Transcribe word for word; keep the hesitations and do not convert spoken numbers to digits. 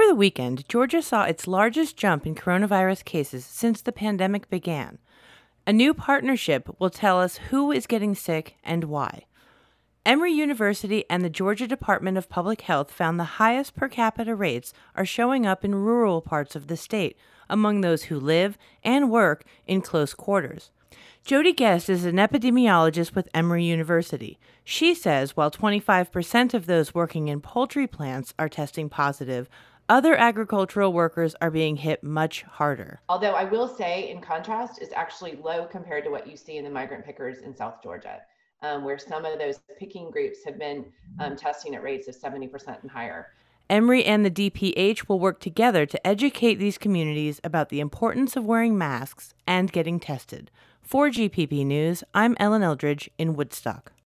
the weekend, Georgia saw its largest jump in coronavirus cases since the pandemic began. A new partnership will tell us who is getting sick and why. Emory University and the Georgia Department of Public Health found the highest per capita rates are showing up in rural parts of the state, among those who live and work in close quarters. Jody Guest is an epidemiologist with Emory University. She says while twenty-five percent of those working in poultry plants are testing positive, other agricultural workers are being hit much harder. Although I will say, in contrast, it's actually low compared to what you see in the migrant pickers in South Georgia, um, where some of those picking groups have been um, testing at rates of seventy percent and higher. Emory and the D P H will work together to educate these communities about the importance of wearing masks and getting tested. For G P B News, I'm Ellen Eldridge in Woodstock.